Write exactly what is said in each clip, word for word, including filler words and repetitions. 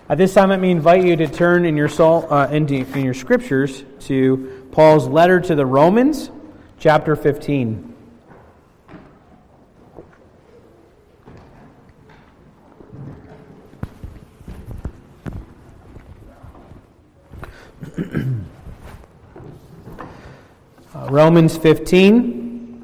At this time, let me invite you to turn in your soul, uh, into, in your scriptures to Paul's letter to the Romans, chapter fifteen. uh, Romans fifteen.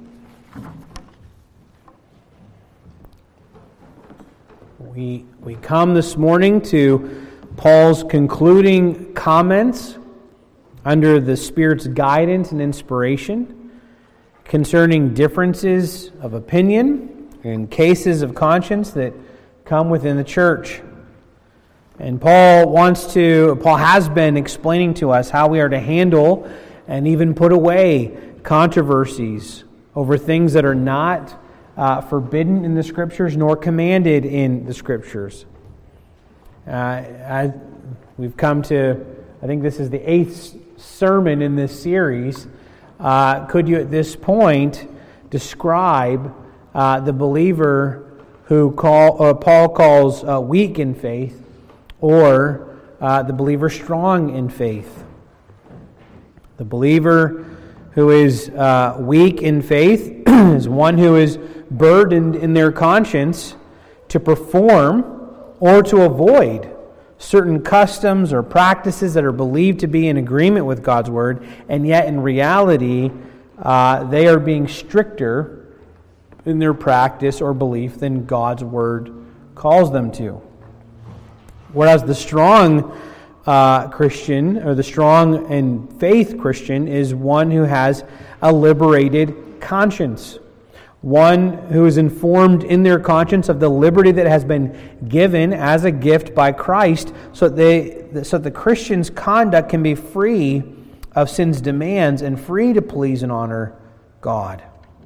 We, we come this morning to Paul's concluding comments under the Spirit's guidance and inspiration concerning differences of opinion and cases of conscience that come within the church. And Paul wants to, Paul has been explaining to us how we are to handle and even put away controversies over things that are not Uh, forbidden in the Scriptures nor commanded in the Scriptures. Uh, I, we've come to, I think this is the eighth sermon in this series. Uh, could you at this point describe uh, the believer who call, uh, Paul calls uh, weak in faith, or uh, the believer strong in faith? The believer who is uh, weak in faith is one who is burdened in their conscience to perform or to avoid certain customs or practices that are believed to be in agreement with God's Word, and yet in reality uh, they are being stricter in their practice or belief than God's Word calls them to. Whereas the strong uh, Christian, or the strong in faith Christian, is one who has a liberated conscience. One who is informed in their conscience of the liberty that has been given as a gift by Christ, so that, they, so that the Christian's conduct can be free of sin's demands and free to please and honor God.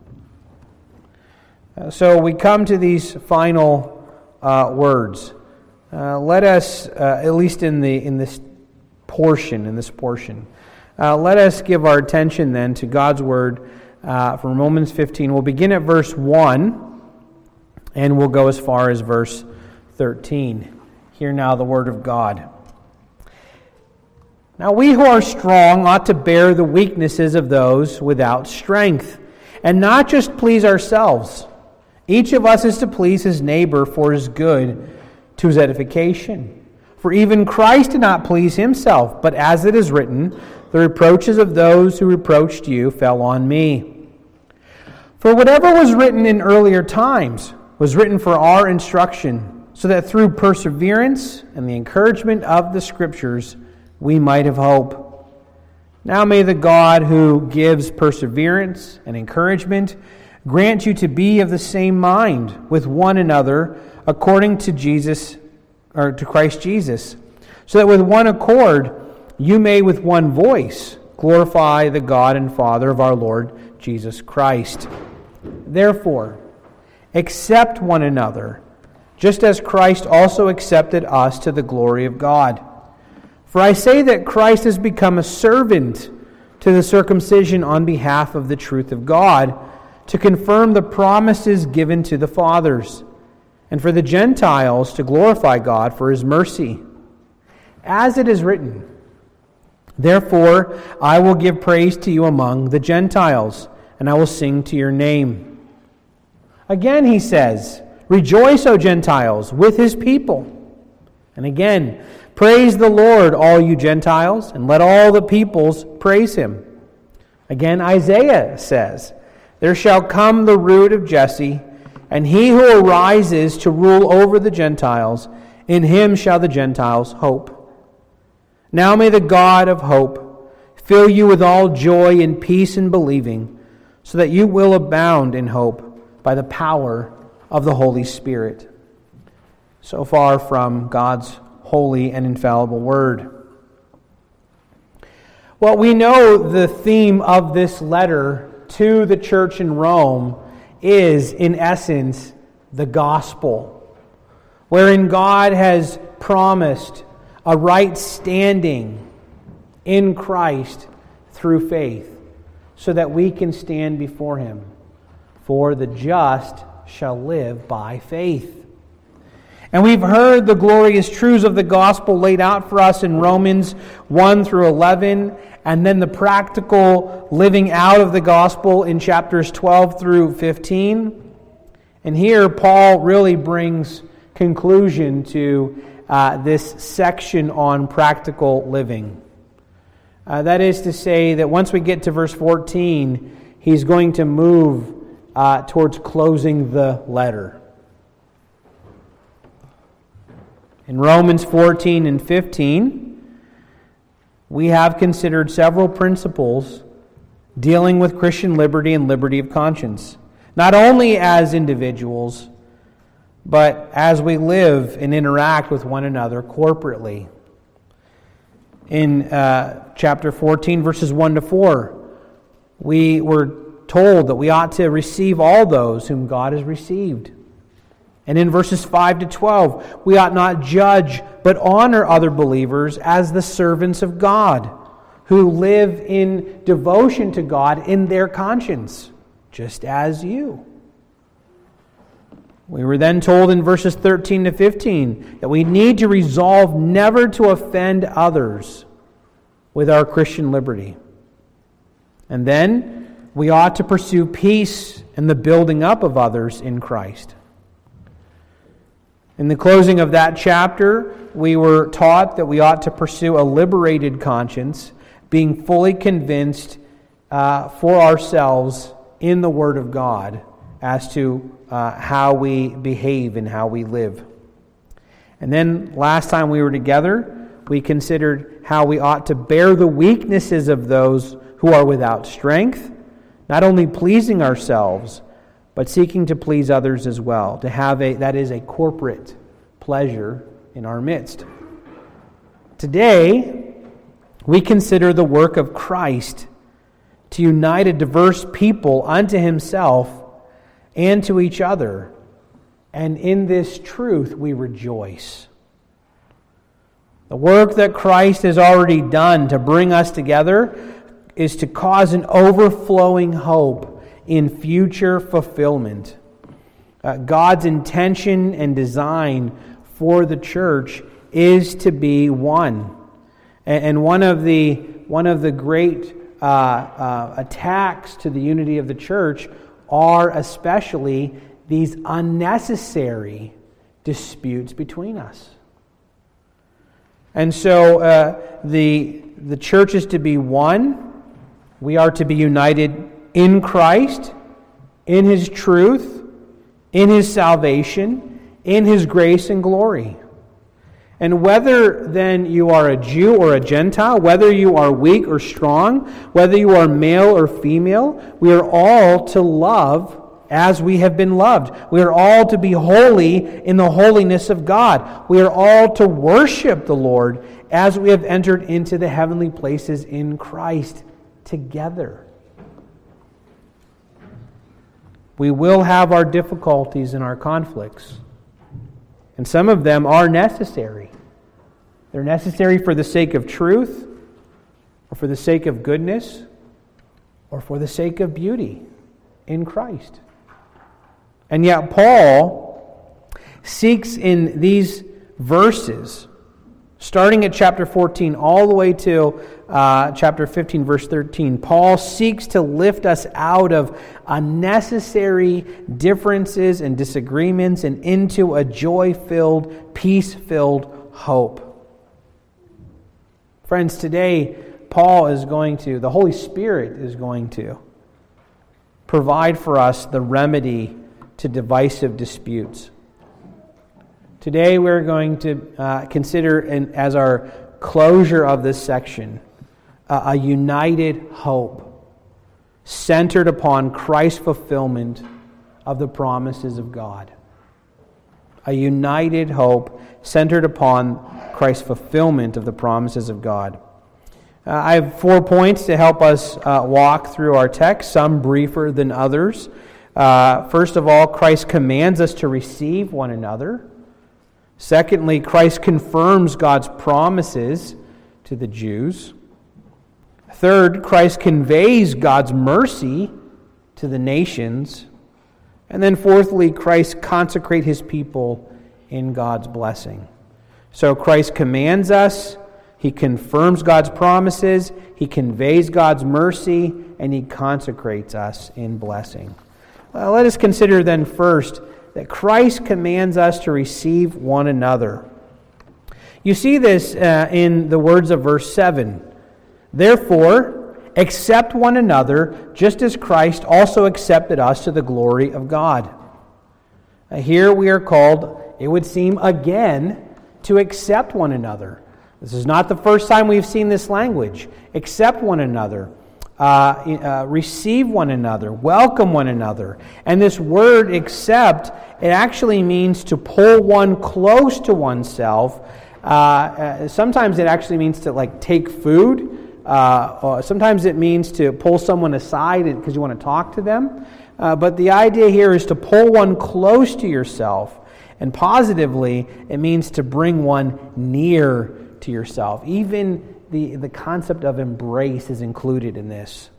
Uh, so we come to these final uh, words. Uh, let us, uh, at least in the in this portion, in this portion, uh, let us give our attention then to God's Word. Uh, from Romans fifteen. We'll begin at verse one, and we'll go as far as verse thirteen. Hear now the word of God. Now we who are strong ought to bear the weaknesses of those without strength, and not just please ourselves. Each of us is to please his neighbor for his good, to his edification. For even Christ did not please himself, but as it is written, the reproaches of those who reproached you fell on me. For whatever was written in earlier times was written for our instruction, so that through perseverance and the encouragement of the Scriptures we might have hope. Now may the God who gives perseverance and encouragement grant you to be of the same mind with one another according to Jesus, or to Christ Jesus, so that with one accord you may with one voice glorify the God and Father of our Lord Jesus Christ. Therefore, accept one another, just as Christ also accepted us to the glory of God. For I say that Christ has become a servant to the circumcision on behalf of the truth of God, to confirm the promises given to the fathers, and for the Gentiles to glorify God for his mercy. As it is written, therefore, I will give praise to you among the Gentiles, and I will sing to your name. Again, he says, rejoice, O Gentiles, with his people. And again, praise the Lord, all you Gentiles, and let all the peoples praise him. Again, Isaiah says, there shall come the root of Jesse, and he who arises to rule over the Gentiles, in him shall the Gentiles hope. Now may the God of hope fill you with all joy and peace in believing, so that you will abound in hope by the power of the Holy Spirit. So far from God's holy and infallible word. Well, we know the theme of this letter to the church in Rome is, in essence, the gospel, wherein God has promised a right standing in Christ through faith, so that we can stand before him. For the just shall live by faith. And we've heard the glorious truths of the gospel laid out for us in Romans one through eleven, and then the practical living out of the gospel in chapters twelve through fifteen. And here Paul really brings conclusion to uh, this section on practical living. Uh, that is to say that once we get to verse fourteen, he's going to move uh, towards closing the letter. In Romans fourteen and fifteen, we have considered several principles dealing with Christian liberty and liberty of conscience, not only as individuals, but as we live and interact with one another corporately. In uh, chapter fourteen, verses one to four, we were told that we ought to receive all those whom God has received. And in verses five to twelve, we ought not judge but honor other believers as the servants of God, who live in devotion to God in their conscience, just as you. We were then told in verses thirteen to fifteen that we need to resolve never to offend others with our Christian liberty. And then we ought to pursue peace and the building up of others in Christ. In the closing of that chapter, we were taught that we ought to pursue a liberated conscience, being fully convinced uh, for ourselves in the Word of God as to uh, how we behave and how we live. And then last time we were together, we considered how we ought to bear the weaknesses of those who are without strength, not only pleasing ourselves, but seeking to please others as well, to have a, that is a corporate pleasure in our midst. Today, we consider the work of Christ to unite a diverse people unto himself and to each other, and in this truth we rejoice. The work that Christ has already done to bring us together is to cause an overflowing hope in future fulfillment. Uh, God's intention and design for the church is to be one. And, and one of the one of the great uh, uh, attacks to the unity of the church are especially these unnecessary disputes between us. And so uh, the the church is to be one. We are to be united in Christ, in His truth, in His salvation, in His grace and glory. And whether then you are a Jew or a Gentile, whether you are weak or strong, whether you are male or female, we are all to love as we have been loved. We are all to be holy in the holiness of God. We are all to worship the Lord as we have entered into the heavenly places in Christ together. We will have our difficulties and our conflicts. And some of them are necessary. They're necessary for the sake of truth, or for the sake of goodness, or for the sake of beauty in Christ. And yet Paul seeks in these verses, starting at chapter fourteen all the way to uh, chapter fifteen, verse thirteen, Paul seeks to lift us out of unnecessary differences and disagreements and into a joy-filled, peace-filled hope. Friends, today Paul is going to, the Holy Spirit is going to provide for us the remedy to divisive disputes. Today we're going to uh, consider, in, as our closure of this section, uh, a united hope centered upon Christ's fulfillment of the promises of God. A united hope centered upon Christ's fulfillment of the promises of God. Uh, I have four points to help us uh, walk through our text, some briefer than others. Uh, first of all, Christ commands us to receive one another. Secondly, Christ confirms God's promises to the Jews. Third, Christ conveys God's mercy to the nations. And then fourthly, Christ consecrates His people in God's blessing. So Christ commands us, He confirms God's promises, He conveys God's mercy, and He consecrates us in blessing. Well, let us consider then first that Christ commands us to receive one another. You see this uh, in the words of verse seven. Therefore, accept one another, just as Christ also accepted us to the glory of God. Uh, here we are called, it would seem again, to accept one another. This is not the first time we've seen this language. Accept one another. Uh, uh, receive one another. Welcome one another. And this word accept, it actually means to pull one close to oneself. Uh, uh, sometimes it actually means to like take food. Uh, or sometimes it means to pull someone aside because you want to talk to them. Uh, but the idea here is to pull one close to yourself. And positively, it means to bring one near to yourself. Even the, the concept of embrace is included in this.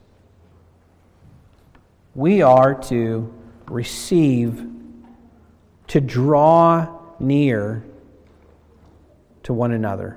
We are to receive, to draw near to one another.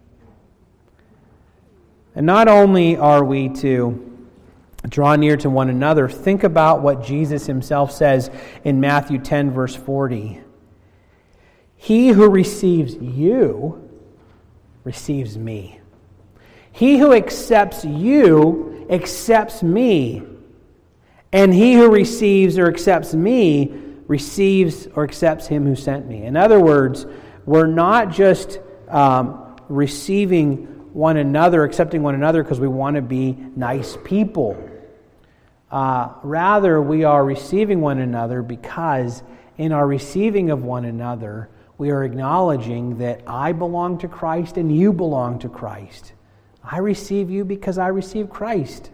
And not only are we to draw near to one another, think about what Jesus himself says in Matthew ten, verse forty. He who receives you receives me. He who accepts you accepts me. And he who receives or accepts me receives or accepts him who sent me. In other words, we're not just um, receiving one another, accepting one another because we want to be nice people. Uh, rather, we are receiving one another because in our receiving of one another, we are acknowledging that I belong to Christ and you belong to Christ. I receive you because I receive Christ.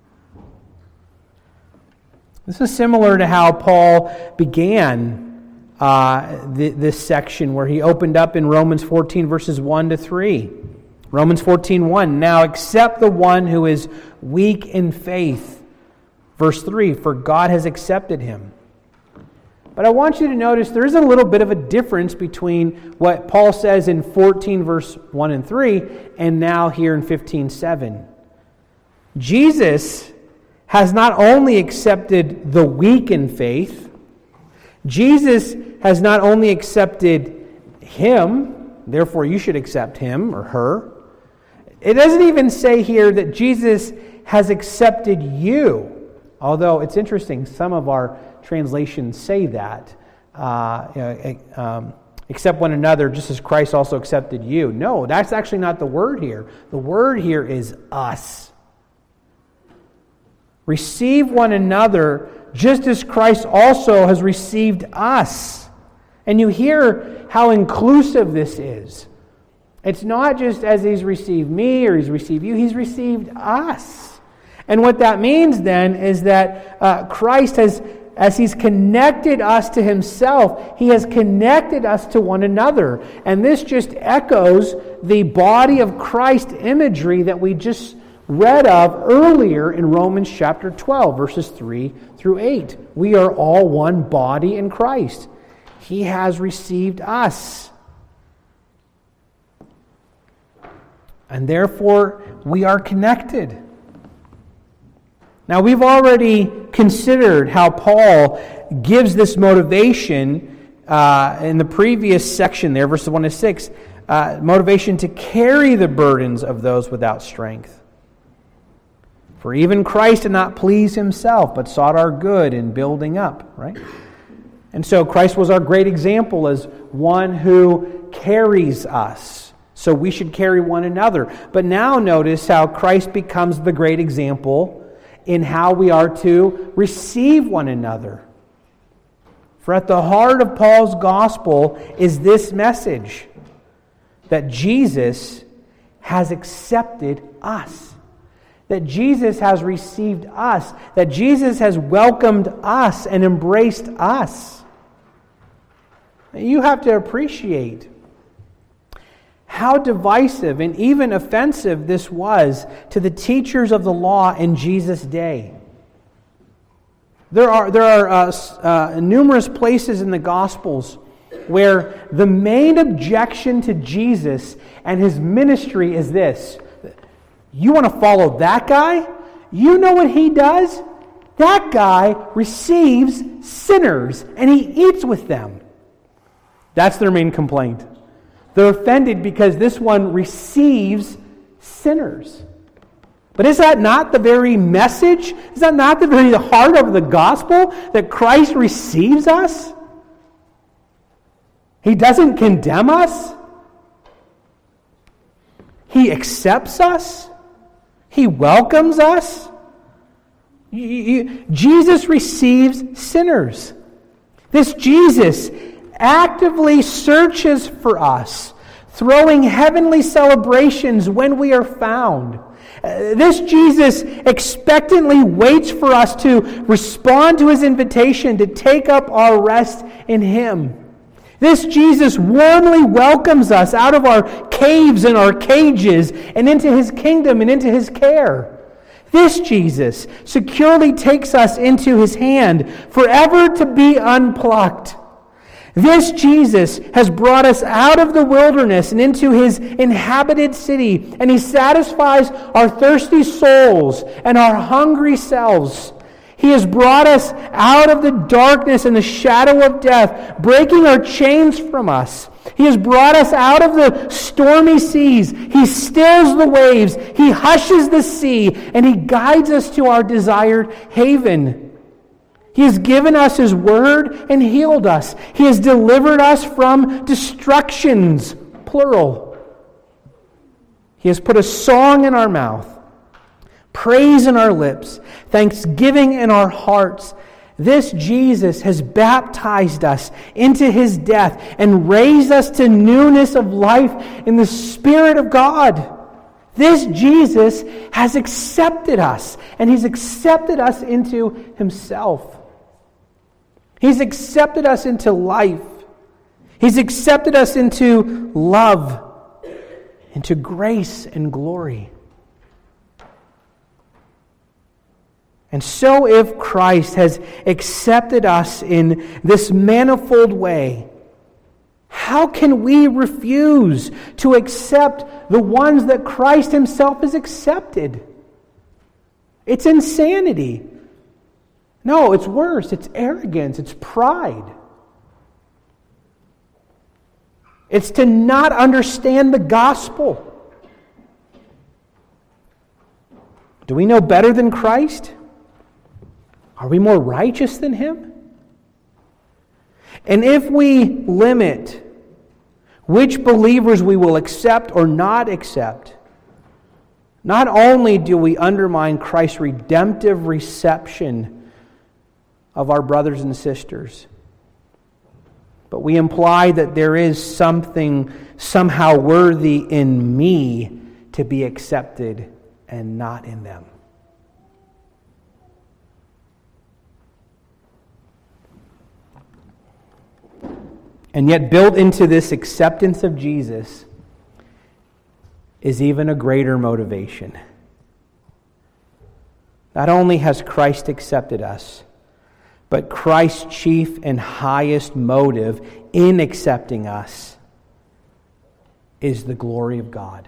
This is similar to how Paul began uh, th- this section where he opened up in Romans fourteen, verses one to three. Romans fourteen, one. Now accept the one who is weak in faith. Verse three, for God has accepted him. But I want you to notice there is a little bit of a difference between what Paul says in fourteen, verse one and three, and now here in fifteen, seven. Jesus has not only accepted the weak in faith, Jesus has not only accepted him, therefore you should accept him or her. It doesn't even say here that Jesus has accepted you, although it's interesting, some of our translations say that. Uh, um, accept one another just as Christ also accepted you. No, that's actually not the word here. The word here is us. Receive one another just as Christ also has received us. And you hear how inclusive this is. It's not just as he's received me or he's received you, he's received us. And what that means then is that uh, Christ has, as he's connected us to himself, he has connected us to one another. And this just echoes the body of Christ imagery that we just read of earlier in Romans chapter twelve, verses three through eight. We are all one body in Christ. He has received us. And therefore, we are connected. Now, we've already considered how Paul gives this motivation uh, in the previous section there, verses one to six, uh, motivation to carry the burdens of those without strength. For even Christ did not please himself, but sought our good in building up, right? And so Christ was our great example as one who carries us. So we should carry one another. But now notice how Christ becomes the great example in how we are to receive one another. For at the heart of Paul's gospel is this message, that Jesus has accepted us. That Jesus has received us. That Jesus has welcomed us and embraced us. You have to appreciate how divisive and even offensive this was to the teachers of the law in Jesus' day. There are, there are uh, uh, numerous places in the Gospels where the main objection to Jesus and his ministry is this. You want to follow that guy? You know what he does? That guy receives sinners and he eats with them. That's their main complaint. They're offended because this one receives sinners. But is that not the very message? Is that not the very heart of the gospel? That Christ receives us? He doesn't condemn us. He accepts us. He welcomes us. Jesus receives sinners. This Jesus actively searches for us, throwing heavenly celebrations when we are found. Uh, this Jesus expectantly waits for us to respond to his invitation to take up our rest in him. This Jesus warmly welcomes us out of our caves and our cages and into his kingdom and into his care. This Jesus securely takes us into his hand, forever to be unplucked. This Jesus has brought us out of the wilderness and into his inhabited city, and he satisfies our thirsty souls and our hungry selves. He has brought us out of the darkness and the shadow of death, breaking our chains from us. He has brought us out of the stormy seas. He stills the waves. He hushes the sea, and he guides us to our desired haven. He has given us his word and healed us. He has delivered us from destructions, plural. He has put a song in our mouth, praise in our lips, thanksgiving in our hearts. This Jesus has baptized us into his death and raised us to newness of life in the Spirit of God. This Jesus has accepted us, and he's accepted us into himself. He's accepted us into life. He's accepted us into love, into grace and glory. And so if Christ has accepted us in this manifold way, how can we refuse to accept the ones that Christ himself has accepted? It's insanity. No, it's worse. It's arrogance. It's pride. It's to not understand the gospel. Do we know better than Christ? Are we more righteous than him? And if we limit which believers we will accept or not accept, not only do we undermine Christ's redemptive reception of our brothers and sisters, but we imply that there is something somehow worthy in me to be accepted and not in them. And yet built into this acceptance of Jesus is even a greater motivation. Not only has Christ accepted us, but Christ's chief and highest motive in accepting us is the glory of God.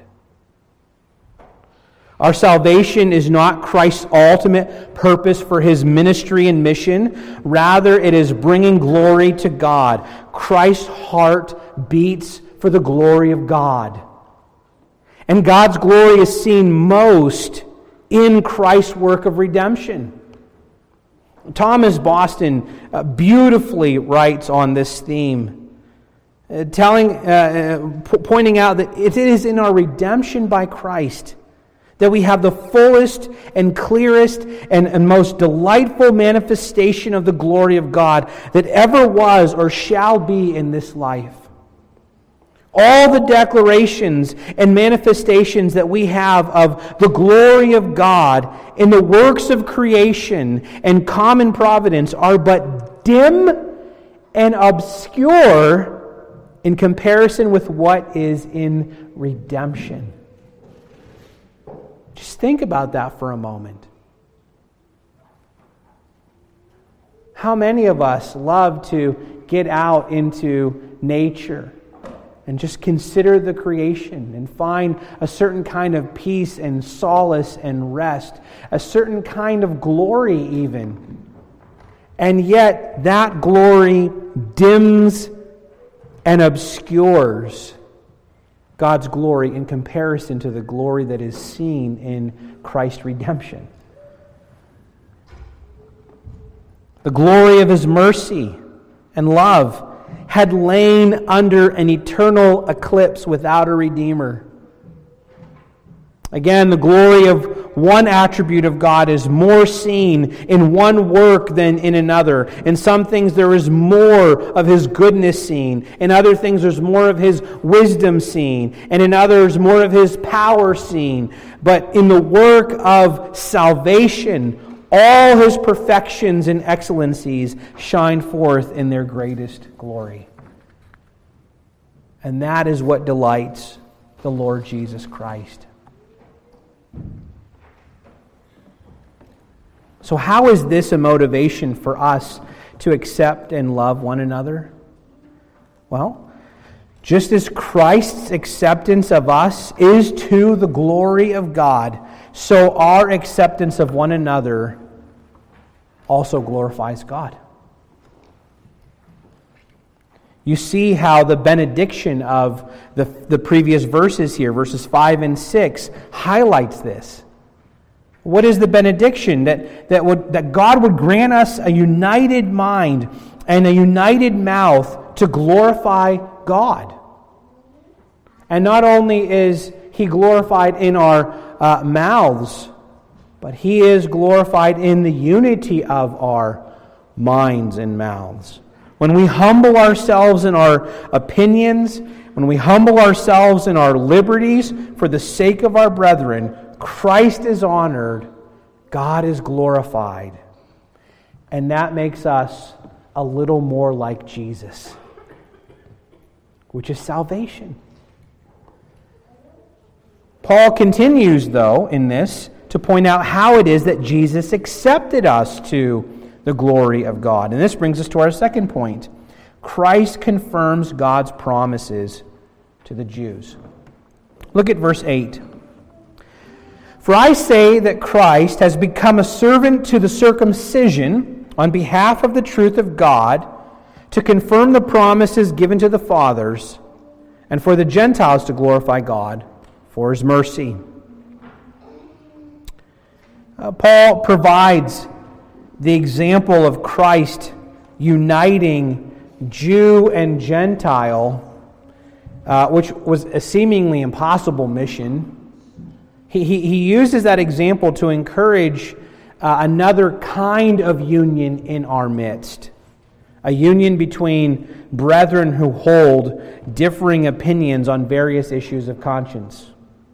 Our salvation is not Christ's ultimate purpose for his ministry and mission. Rather, it is bringing glory to God. Christ's heart beats for the glory of God. And God's glory is seen most in Christ's work of redemption. Thomas Boston uh, beautifully writes on this theme, uh, telling, uh, p- pointing out that it is in our redemption by Christ that we have the fullest and clearest and, and most delightful manifestation of the glory of God that ever was or shall be in this life. All the declarations and manifestations that we have of the glory of God in the works of creation and common providence are but dim and obscure in comparison with what is in redemption. Just think about that for a moment. How many of us love to get out into nature and just consider the creation and find a certain kind of peace and solace and rest, a certain kind of glory even. And yet that glory dims and obscures God's glory in comparison to the glory that is seen in Christ's redemption. The glory of His mercy and love had lain under an eternal eclipse without a Redeemer. Again, the glory of one attribute of God is more seen in one work than in another. In some things there is more of His goodness seen. In other things there's more of His wisdom seen. And in others more of His power seen. But in the work of salvation, all His perfections and excellencies shine forth in their greatest glory. And that is what delights the Lord Jesus Christ. So how is this a motivation for us to accept and love one another? Well, just as Christ's acceptance of us is to the glory of God, so our acceptance of one another also glorifies God. You see how the benediction of the, the previous verses here, verses five and six, highlights this. What is the benediction? That, that, would, that God would grant us a united mind and a united mouth to glorify God. And not only is He glorified in our uh, mouths, but He is glorified in the unity of our minds and mouths. When we humble ourselves in our opinions, when we humble ourselves in our liberties for the sake of our brethren, Christ is honored, God is glorified. And that makes us a little more like Jesus, which is salvation. Paul continues, though, in this to point out how it is that Jesus accepted us to the glory of God. And this brings us to our second point. Christ confirms God's promises to the Jews. Look at verse eight. For I say that Christ has become a servant to the circumcision on behalf of the truth of God, to confirm the promises given to the fathers, and for the Gentiles to glorify God for His mercy. Uh, Paul provides the example of Christ uniting Jew and Gentile, uh, which was a seemingly impossible mission. He, he, he uses that example to encourage uh, another kind of union in our midst. A union between brethren who hold differing opinions on various issues of conscience.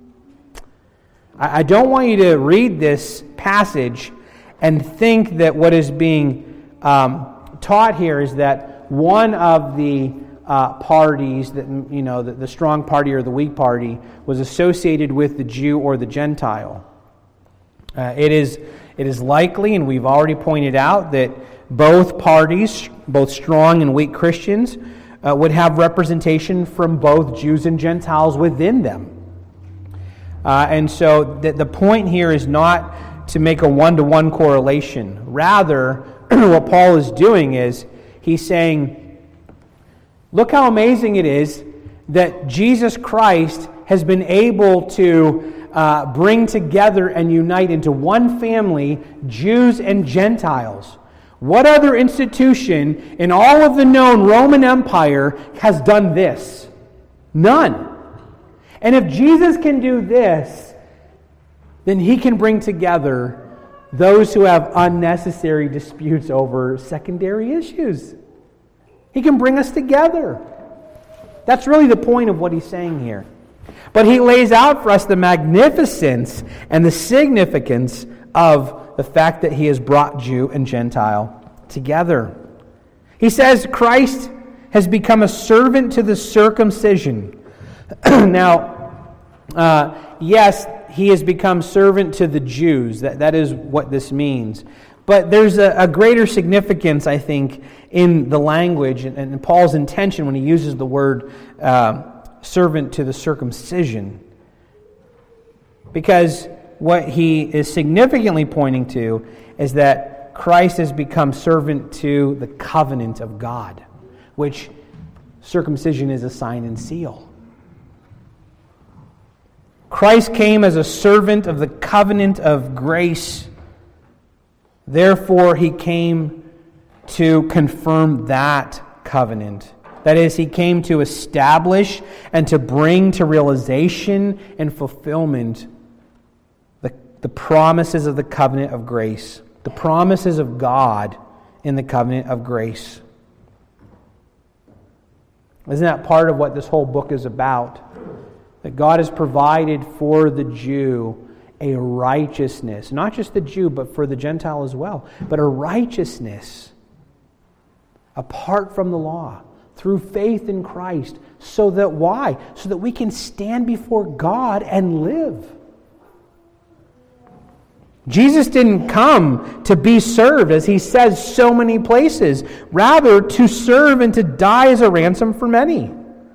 I, I don't want you to read this passage and think that what is being um, taught here is that one of the uh, parties, that you know, the, the strong party or the weak party, was associated with the Jew or the Gentile. Uh, it is it is likely, and we've already pointed out, that both parties, both strong and weak Christians, uh, would have representation from both Jews and Gentiles within them. Uh, and so the, the point here is not to make a one-to-one correlation. Rather, what Paul is doing is he's saying, look how amazing it is that Jesus Christ has been able to uh, bring together and unite into one family Jews and Gentiles. What other institution in all of the known Roman Empire has done this? None. And if Jesus can do this, then He can bring together those who have unnecessary disputes over secondary issues. He can bring us together. That's really the point of what he's saying here. But he lays out for us the magnificence and the significance of the fact that He has brought Jew and Gentile together. He says Christ has become a servant to the circumcision. Now, uh, yes, He has become servant to the Jews. That, that is what this means. But there's a, a greater significance, I think, in the language and, and Paul's intention when he uses the word uh, servant to the circumcision. Because what he is significantly pointing to is that Christ has become servant to the covenant of God, which circumcision is a sign and seal. Christ came as a servant of the covenant of grace. Therefore, he came to confirm that covenant. That is, he came to establish and to bring to realization and fulfillment the, the promises of the covenant of grace, the promises of God in the covenant of grace. Isn't that part of what this whole book is about? That God has provided for the Jew a righteousness, not just the Jew, but for the Gentile as well, but a righteousness apart from the law, through faith in Christ, so that why? So that we can stand before God and live. Jesus didn't come to be served, as he says so many places, rather to serve and to die as a ransom for many.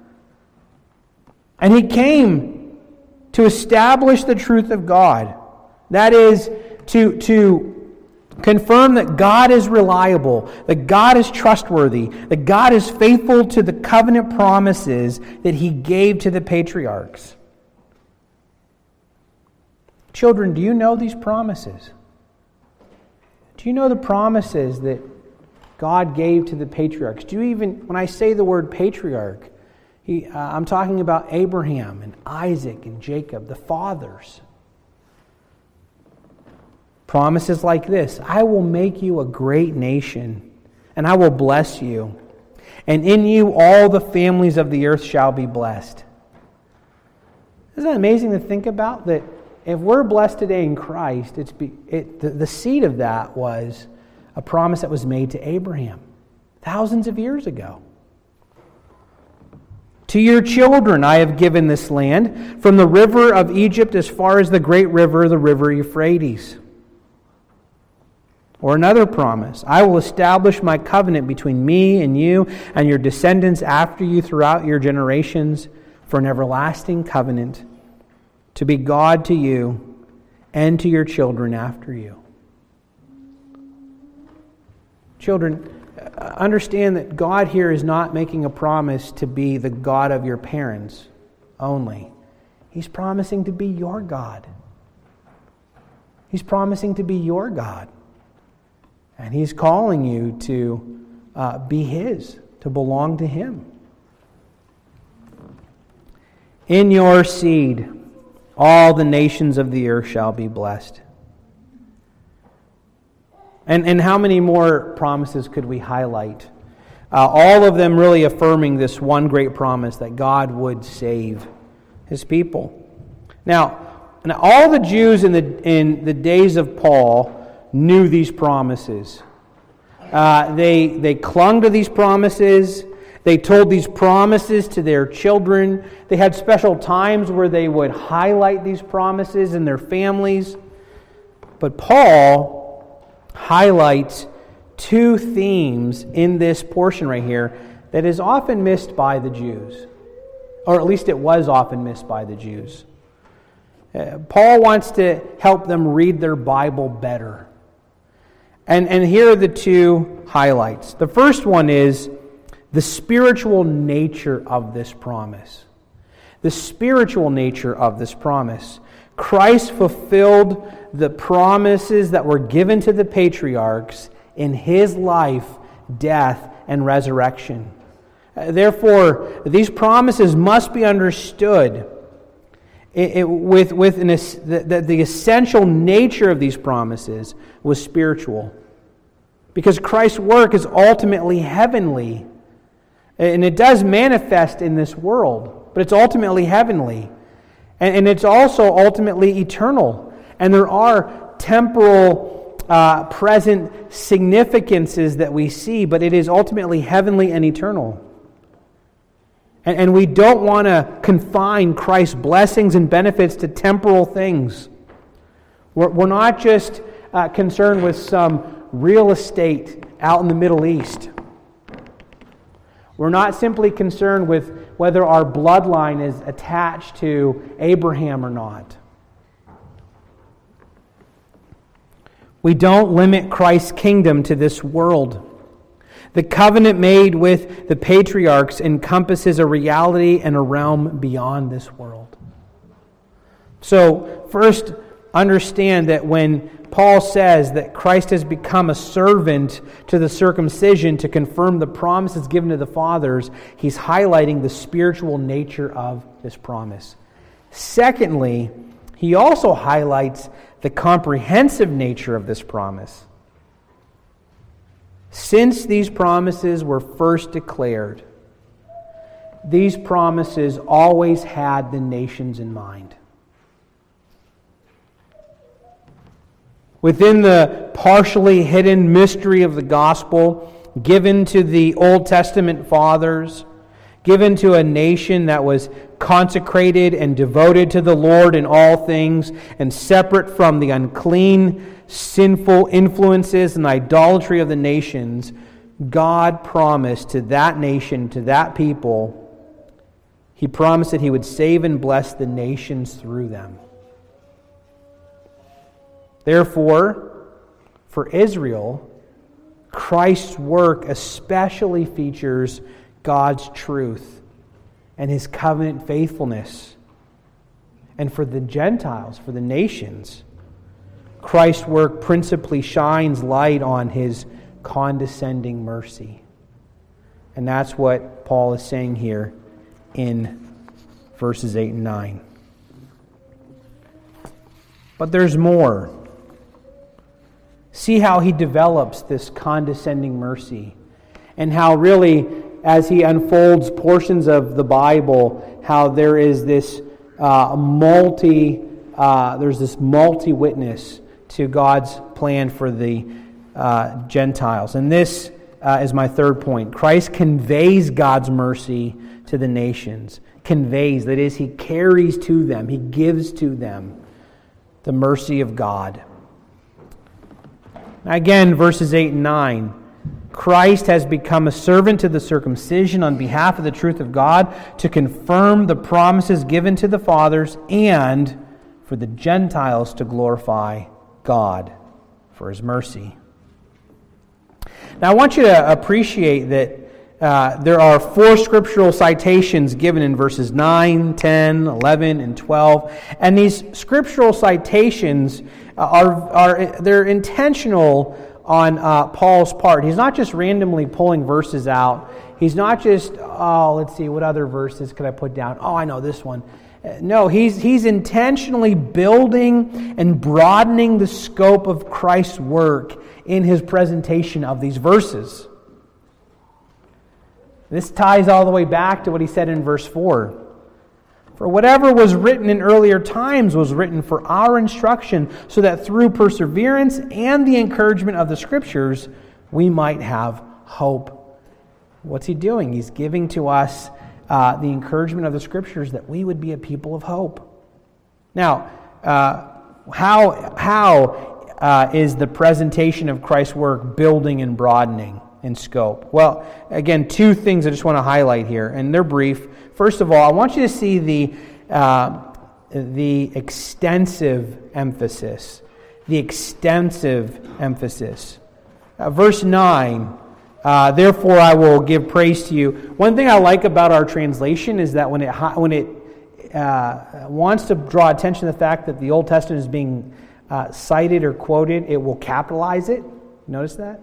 And he came to establish the truth of God. That is, to, to confirm that God is reliable, that God is trustworthy, that God is faithful to the covenant promises that he gave to the patriarchs. Children, do you know these promises? Do you know the promises that God gave to the patriarchs? Do you even, when I say the word patriarch, he, uh, I'm talking about Abraham and Isaac and Jacob, the fathers. Promises like this: I will make you a great nation, and I will bless you, and in you all the families of the earth shall be blessed. Isn't that amazing to think about? That if we're blessed today in Christ, it's be, it, the, the seed of that was a promise that was made to Abraham thousands of years ago. To your children I have given this land, from the river of Egypt as far as the great river, the river Euphrates. Or another promise: I will establish my covenant between me and you and your descendants after you throughout your generations for an everlasting covenant, to be God to you and to your children after you. Children, understand that God here is not making a promise to be the God of your parents only. He's promising to be your God. He's promising to be your God. And he's calling you to uh, be his, to belong to him. In your seed, all the nations of the earth shall be blessed. And, and how many more promises could we highlight? Uh, all of them really affirming this one great promise that God would save his people. Now, now all the Jews in the, in the days of Paul knew these promises. Uh, they, they clung to these promises. They told these promises to their children. They had special times where they would highlight these promises in their families. But Paul highlights two themes in this portion right here that is often missed by the Jews. Or at least it was often missed by the Jews. Uh, Paul wants to help them read their Bible better. And, and here are the two highlights. The first one is the spiritual nature of this promise. The spiritual nature of this promise. Christ fulfilled the promises that were given to the patriarchs in his life, death, and resurrection. Therefore, these promises must be understood it, it, with, with an, the, the essential nature of these promises was spiritual. Because Christ's work is ultimately heavenly. And it does manifest in this world, but it's ultimately heavenly. And, and it's also ultimately eternal. And there are temporal, uh, present significances that we see, but it is ultimately heavenly and eternal. And, and we don't want to confine Christ's blessings and benefits to temporal things. We're, we're not just uh, concerned with some real estate out in the Middle East. We're not simply concerned with whether our bloodline is attached to Abraham or not. We don't limit Christ's kingdom to this world. The covenant made with the patriarchs encompasses a reality and a realm beyond this world. So, first, understand that when Paul says that Christ has become a servant to the circumcision to confirm the promises given to the fathers, he's highlighting the spiritual nature of this promise. Secondly, he also highlights the comprehensive nature of this promise. Since these promises were first declared, these promises always had the nations in mind. Within the partially hidden mystery of the gospel given to the Old Testament fathers, given to a nation that was consecrated and devoted to the Lord in all things and separate from the unclean, sinful influences and idolatry of the nations, God promised to that nation, to that people, He promised that He would save and bless the nations through them. Therefore, for Israel, Christ's work especially features God's truth and His covenant faithfulness. And for the Gentiles, for the nations, Christ's work principally shines light on His condescending mercy. And that's what Paul is saying here in verses eight and nine. But there's more. See how he develops this condescending mercy, and how really, as he unfolds portions of the Bible, how there is this uh, multi, uh, there's this multi-witness to God's plan for the uh, Gentiles. And this uh, is my third point. Christ conveys God's mercy to the nations. Conveys, that is, He carries to them, He gives to them the mercy of God. Again, verses eight and nine. Christ has become a servant to the circumcision on behalf of the truth of God to confirm the promises given to the fathers and for the Gentiles to glorify God for His mercy. Now I want you to appreciate that uh, there are four scriptural citations given in verses nine, ten, eleven, and twelve. And these scriptural citations are, are they're intentional on uh, Paul's part. He's not just randomly pulling verses out. He's not just, oh, let's see, what other verses could I put down? Oh, I know this one. No, he's he's intentionally building and broadening the scope of Christ's work in his presentation of these verses. This ties all the way back to what he said in verse four. For whatever was written in earlier times was written for our instruction, so that through perseverance and the encouragement of the Scriptures, we might have hope. What's he doing? He's giving to us uh, the encouragement of the Scriptures that we would be a people of hope. Now, uh, how, how uh, is the presentation of Christ's work building and broadening in scope? Well, again, two things I just want to highlight here, and they're brief. First of all, I want you to see the uh, the extensive emphasis. The extensive emphasis. Uh, verse nine, uh, therefore I will give praise to you. One thing I like about our translation is that when it when it uh, wants to draw attention to the fact that the Old Testament is being uh, cited or quoted, it will capitalize it. Notice that?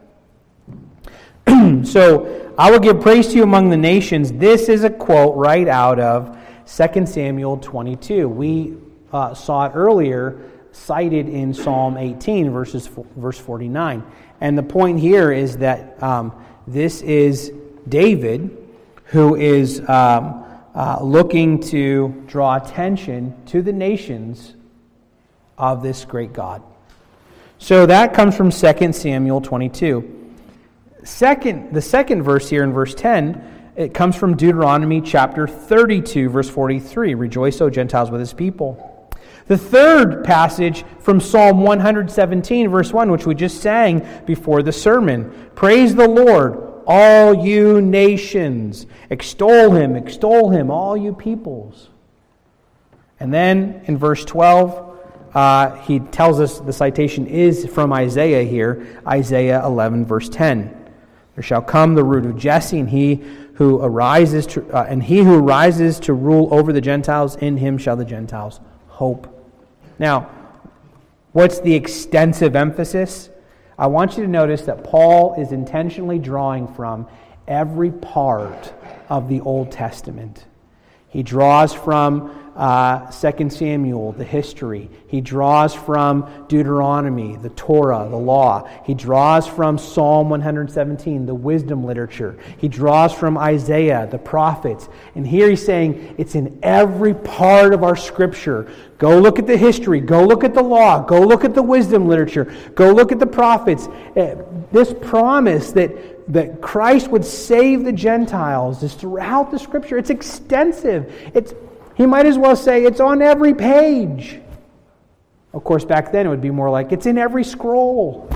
So, I will give praise to you among the nations. This is a quote right out of Second Samuel twenty-two. We uh, saw it earlier, cited in Psalm eighteen, verses verse forty-nine. And the point here is that um, this is David, who is um, uh, looking to draw attention to the nations of this great God. So that comes from Second Samuel twenty-two. Second, the second verse here in verse ten, it comes from Deuteronomy chapter thirty-two, verse forty-three. Rejoice, O Gentiles, with His people. The third passage from Psalm one seventeen, verse one, which we just sang before the sermon. Praise the Lord, all you nations. Extol him, extol him, all you peoples. And then in verse twelve, uh, he tells us the citation is from Isaiah here, Isaiah eleven, verse ten. There shall come the root of Jesse, and he who arises to, uh, and he who rises to rule over the Gentiles, in him shall the Gentiles hope. Now, what's the extensive emphasis? I want you to notice that Paul is intentionally drawing from every part of the Old Testament. He draws from uh, Second Samuel, the history. He draws from Deuteronomy, the Torah, the law. He draws from Psalm one seventeen, the wisdom literature. He draws from Isaiah, the prophets. And here he's saying it's in every part of our Scripture. Go look at the history. Go look at the law. Go look at the wisdom literature. Go look at the prophets. This promise that that Christ would save the Gentiles is throughout the Scripture. It's extensive. It's, he might as well say it's on every page. Of course, back then it would be more like it's in every scroll.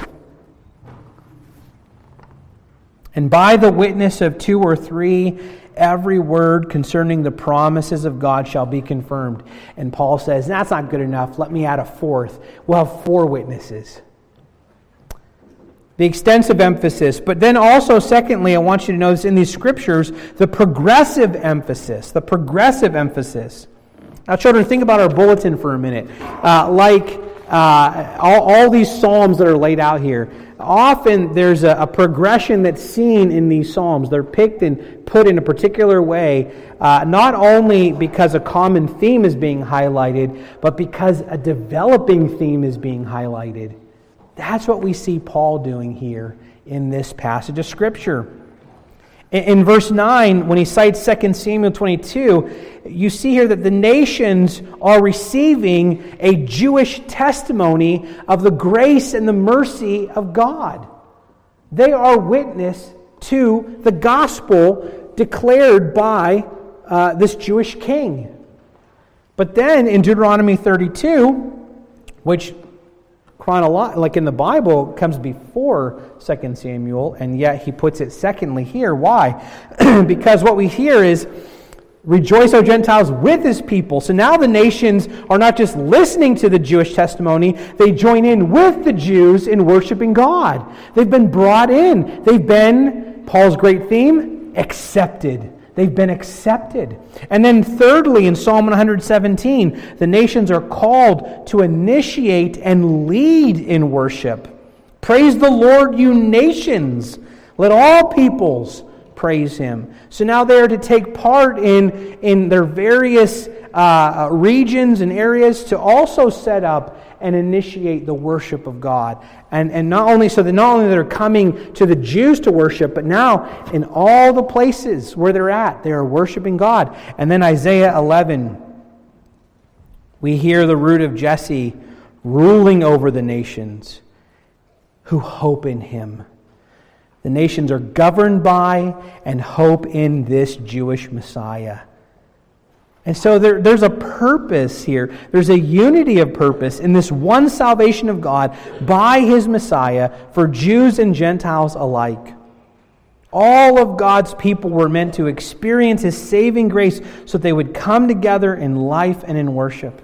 And by the witness of two or three, every word concerning the promises of God shall be confirmed. And Paul says, that's not good enough. Let me add a fourth. We'll have four witnesses. The extensive emphasis, but then also, secondly, I want you to notice in these scriptures, the progressive emphasis, the progressive emphasis. Now, children, think about our bulletin for a minute. Uh, like uh, all, all these psalms that are laid out here, often there's a, a progression that's seen in these psalms. They're picked and put in a particular way, uh, not only because a common theme is being highlighted, but because a developing theme is being highlighted. That's what we see Paul doing here in this passage of Scripture. In, in verse nine, when he cites Second Samuel twenty-two, you see here that the nations are receiving a Jewish testimony of the grace and the mercy of God. They are witness to the gospel declared by uh, this Jewish king. But then in Deuteronomy thirty-two, which Chronolo- like in the Bible, comes before Second Samuel, and yet he puts it secondly here. Why? Because what we hear is, rejoice, O Gentiles, with his people. So now the nations are not just listening to the Jewish testimony, they join in with the Jews in worshiping God. They've been brought in. They've been, Paul's great theme, accepted. They've been accepted. And then thirdly, in Psalm one seventeen, the nations are called to initiate and lead in worship. Praise the Lord, you nations. Let all peoples praise him. So now they are to take part in, in their various uh, regions and areas to also set up and initiate the worship of God. And, and not only so that not only they're coming to the Jews to worship, but now in all the places where they're at, they are worshiping God. And then Isaiah eleven, we hear the root of Jesse ruling over the nations who hope in him. The nations are governed by and hope in this Jewish Messiah. And so there, there's a purpose here. There's a unity of purpose in this one salvation of God by his Messiah for Jews and Gentiles alike. All of God's people were meant to experience his saving grace so that they would come together in life and in worship.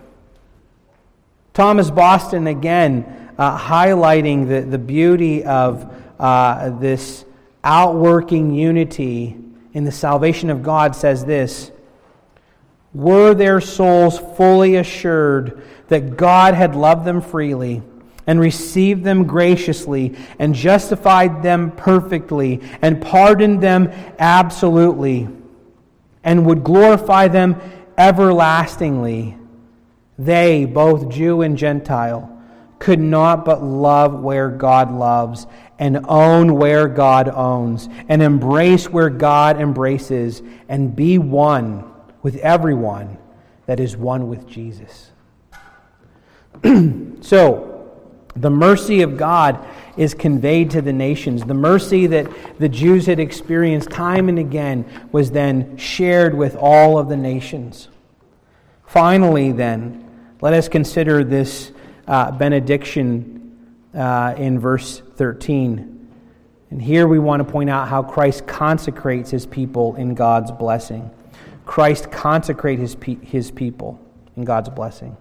Thomas Boston, again, uh, highlighting the, the beauty of uh, this outworking unity in the salvation of God, says this: were their souls fully assured that God had loved them freely and received them graciously and justified them perfectly and pardoned them absolutely and would glorify them everlastingly, they, both Jew and Gentile, could not but love where God loves and own where God owns and embrace where God embraces and be one with everyone that is one with Jesus. So, the mercy of God is conveyed to the nations. The mercy that the Jews had experienced time and again was then shared with all of the nations. Finally, then, Let us consider this uh, benediction uh, in verse thirteen. And here we want to point out how Christ consecrates his people in God's blessing. Christ consecrates his, pe- his people in God's blessing.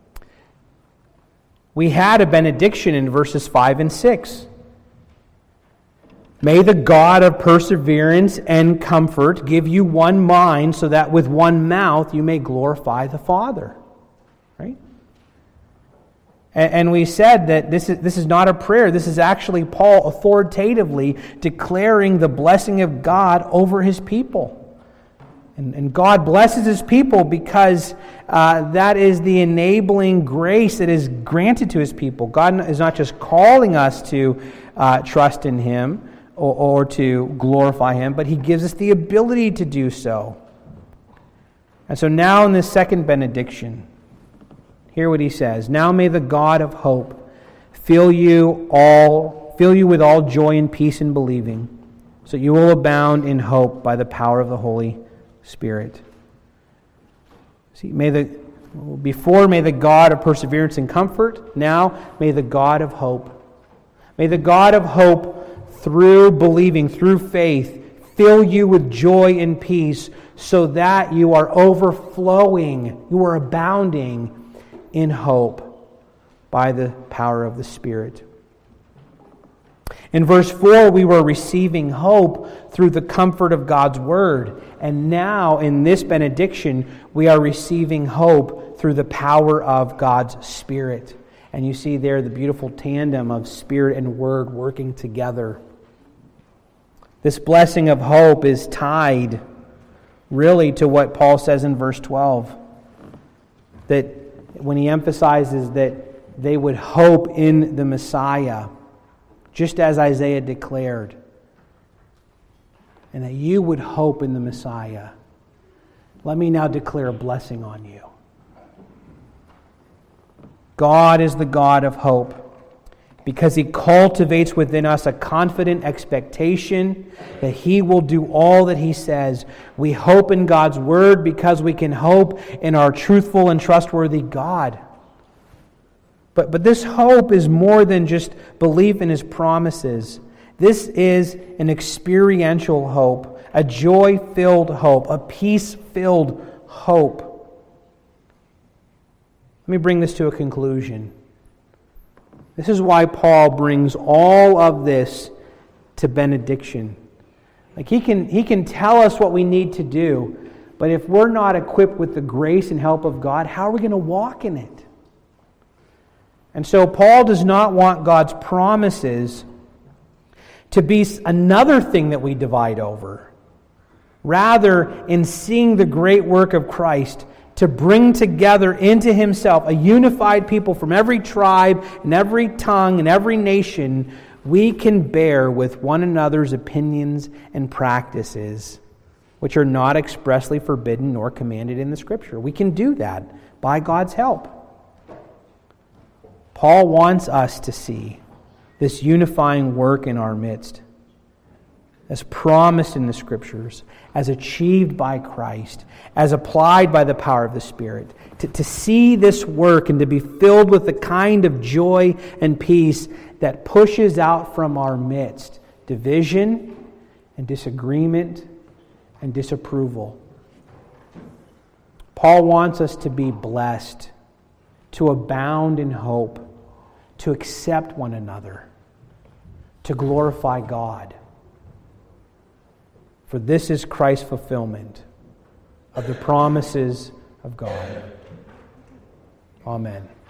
We had a benediction in verses five and six. May the God of perseverance and comfort give you one mind, so that with one mouth you may glorify the Father. Right? And, and we said that this is, this is not a prayer. This is actually Paul authoritatively declaring the blessing of God over his people. And, and God blesses his people because uh, that is the enabling grace that is granted to his people. God is not just calling us to uh, trust in him, Or, or to glorify him, but he gives us the ability to do so. And so now in this second benediction, hear what he says. Now may the God of hope fill you all, fill you with all joy and peace in believing, so you will abound in hope by the power of the Holy Spirit. See, may the before may the God of perseverance and comfort, now may the God of hope. May the God of hope, through believing, through faith, fill you with joy and peace, so that you are overflowing, you are abounding in hope by the power of the Spirit. In verse four, we were receiving hope through the comfort of God's Word. And now, in this benediction, we are receiving hope through the power of God's Spirit. And you see there the beautiful tandem of Spirit and Word working together. This blessing of hope is tied really to what Paul says in verse twelve. That when he emphasizes that they would hope in the Messiah, just as Isaiah declared, and that you would hope in the Messiah. Let me now declare a blessing on you. God is the God of hope, because he cultivates within us a confident expectation that he will do all that he says. We hope in God's Word because we can hope in our truthful and trustworthy God. But, but this hope is more than just belief in his promises. This is an experiential hope, a joy-filled hope, a peace-filled hope. Let me bring this to a conclusion. This is why Paul brings all of this to benediction. Like he can, he can tell us what we need to do, but if we're not equipped with the grace and help of God, how are we going to walk in it? And so Paul does not want God's promises to be another thing that we divide over. Rather, in seeing the great work of Christ, to bring together into himself a unified people from every tribe and every tongue and every nation, we can bear with one another's opinions and practices, which are not expressly forbidden nor commanded in the Scripture. We can do that by God's help. Paul wants us to see this unifying work in our midst, as promised in the Scriptures, as achieved by Christ, as applied by the power of the Spirit. To, to see this work and to be filled with the kind of joy and peace that pushes out from our midst division and disagreement and disapproval. Paul wants us to be blessed, to abound in hope, to accept one another, to glorify God. For this is Christ's fulfillment of the promises of God. Amen.